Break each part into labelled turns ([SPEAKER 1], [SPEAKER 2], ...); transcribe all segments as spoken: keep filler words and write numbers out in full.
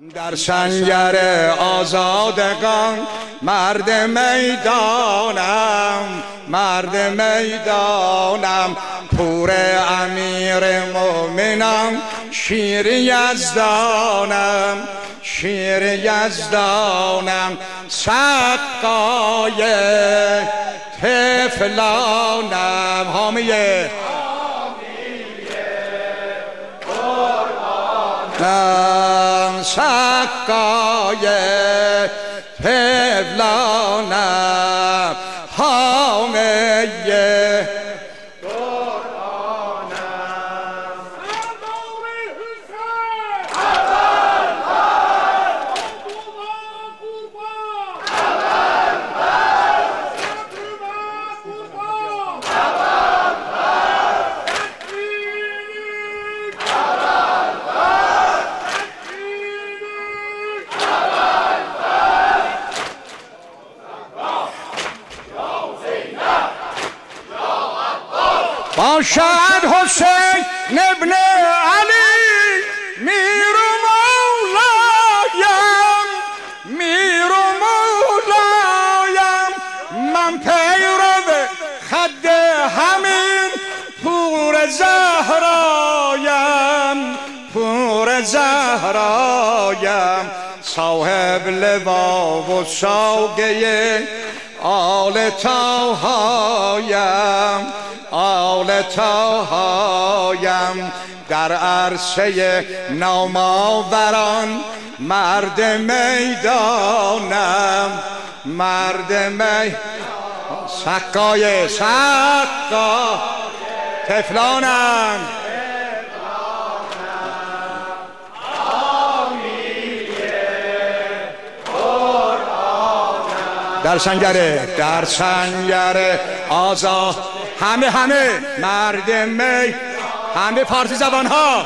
[SPEAKER 1] در سنگر آزادگان مرد میدانم، مرد میدانم، پور امیر مومنم، شیر یزدانم، شیر یزدانم، سقای طفلانم، حامیه سقای طفلانم، حامیه باشد حسین ابن علی میر و مولایم، میر و مولایم، من پیرو خد همین پور زهرایم، پور زهرایم، صاحب لوا و ساقه آل طاهایم، آل طاهایم، در عرصه نامآوران مرد میدانم، مرد می سقای سقا طفلانم، در سنگر در سنگر آزاد همه همه مرد می همه فارسی زبان ها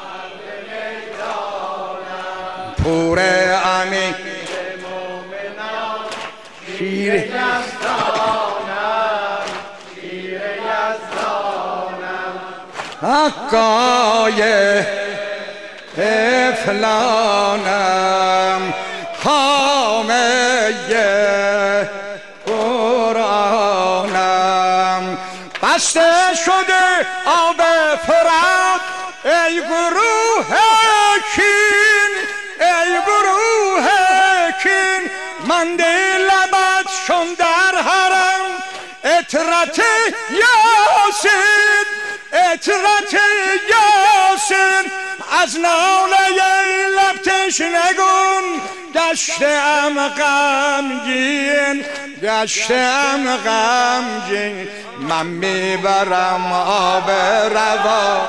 [SPEAKER 1] پور امیر شیر یزدانم، شیر یزدانم، حقای طفلانم، حامیه قرآنم، بسته شده آب فرات ای گروه کین، ای گروه کین، مانده لبت شم در حرم، اطرت یاسین، اطرت یاسین، از ناله لب تشنگون گشتم غمگین، گشتم غمگین، من میبرم آب روان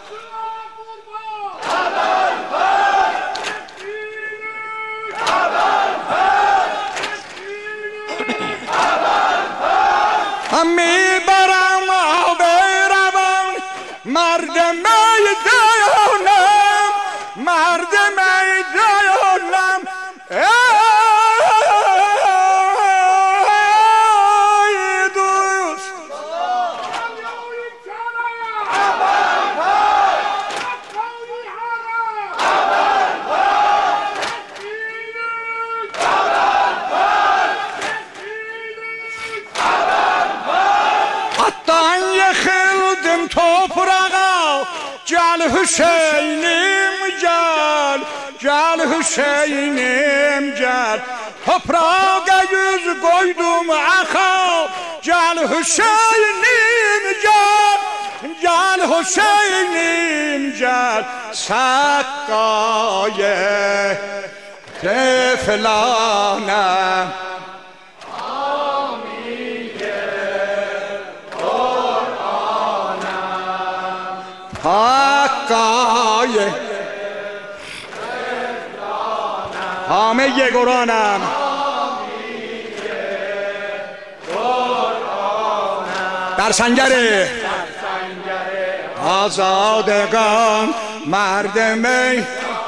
[SPEAKER 1] من میبرم آب روان، مرد میدانم، مرد میدانم، ای دوست حتی خلدم toprağa gel Hüseyin'im gel, gel Hüseyin'im gel, toprağa yüz koydum ağa, gel Hüseyin'im gel, gel Hüseyin'im gel, Sakkaye Teflanım. حقای حامیه قرآنم، در سنگر آزادگان مرد می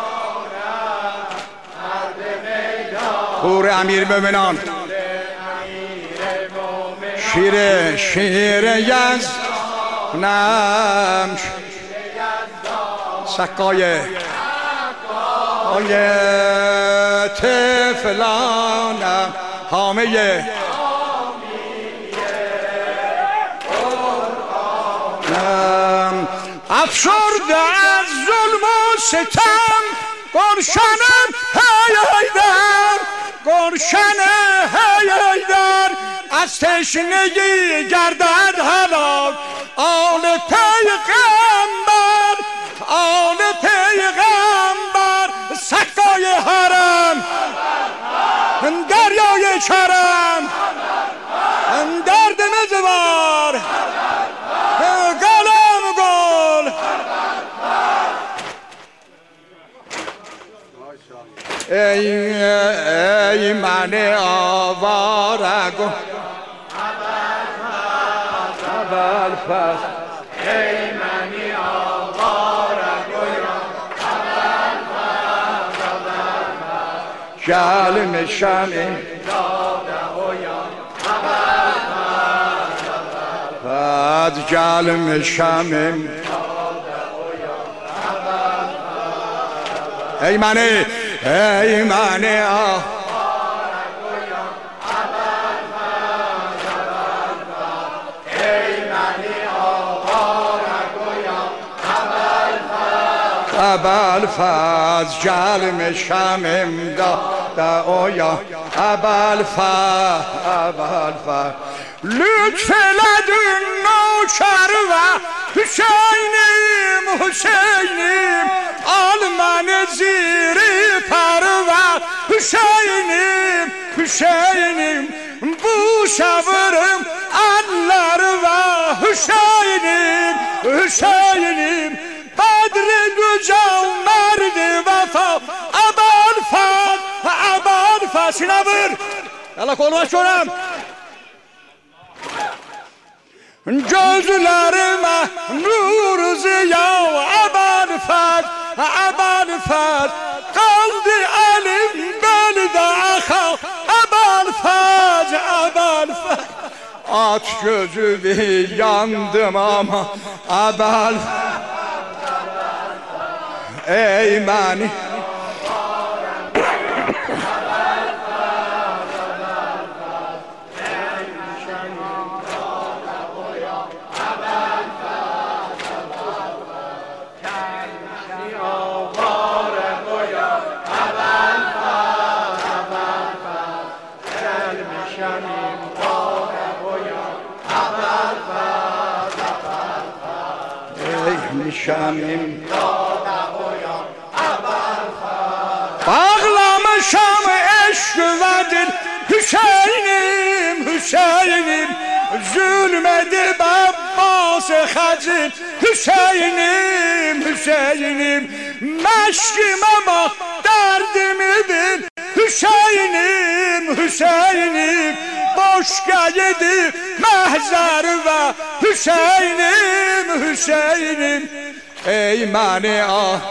[SPEAKER 1] پور امیر مومنان، شیر شیر یزدانم، سقای طفلانم حامیه افسرده از ظلم و ستم گلشنم هی هیدر گلشن هی هیدر از تشنگی گردد هلاک آل پیغمبر آل پیغمبر سکای حرم دریای کرم درد مزوار گلم گل ای ای من آواره گل اول فصل ای منی آواره گل اول فصل جلم شمع از جلم شمم ای منی ای منی آه ابل فاز جلم شمم دا دا اویا ابل فاز ابل فاز لطف لدن نوشر و حسینیم حسینیم آلمان زیری پر و حسینیم حسینیم بو شورم انلر و حسینیم حسینیم بدر دو مرد وفا ابل فاز ابل فاز سینابر یالا کلمش کنم gözlerime nur ziya abad fat abad fat kaldı elim belde akha abad fat abad fat aç gözümü yandım ama abad ey mani شمیم bağlamışam eşk ve dil Hüseyin'im Hüseyin'im zulmedip Abbas Hacı Hüseyin'im Hüseyin'im meşkim ama derdimi bil Hüseyin'im Hüseyin'im boşka yedi mehzer ve Hüseyin'im Hüseyin'im ey mani ah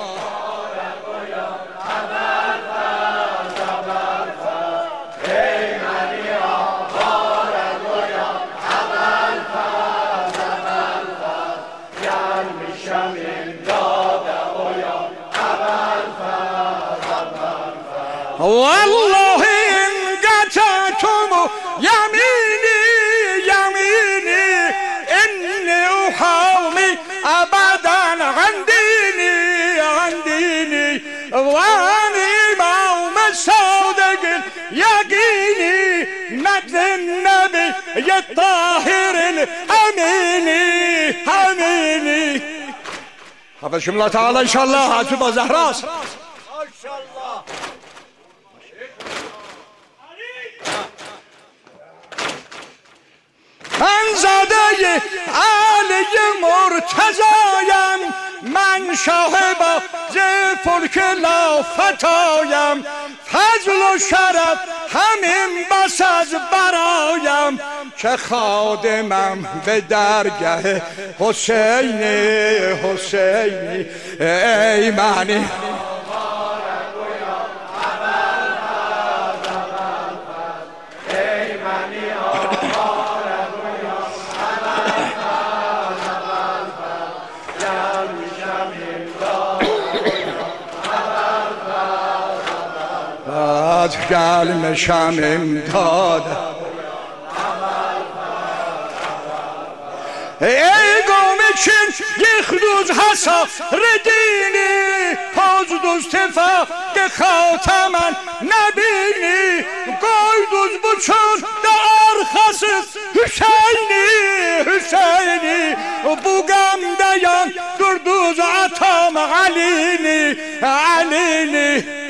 [SPEAKER 1] والله إن قطعتم يميني يميني إني أحاومي أبدا عن ديني عن ديني وأنا إمام الصادق يقيني مد النبي الطاهر الأميني أميني حفظكم الله تعالى إن شاء الله هاتوا زهراس إن شاء الله من زاده علی مرتضایم من شاهب فلک لافتایم فضل و شرف همین بس از برایم که خادمم به درگه حسینی حسینی ای معنی از gelmişəm imdad ey qavm için yıxduz hasar dini pozduz tefaq xatamən nəbini qoyduz bu çöldə arxasız Hüseyni Hüseyni bu qəmdə yan durduz atam Alini Alini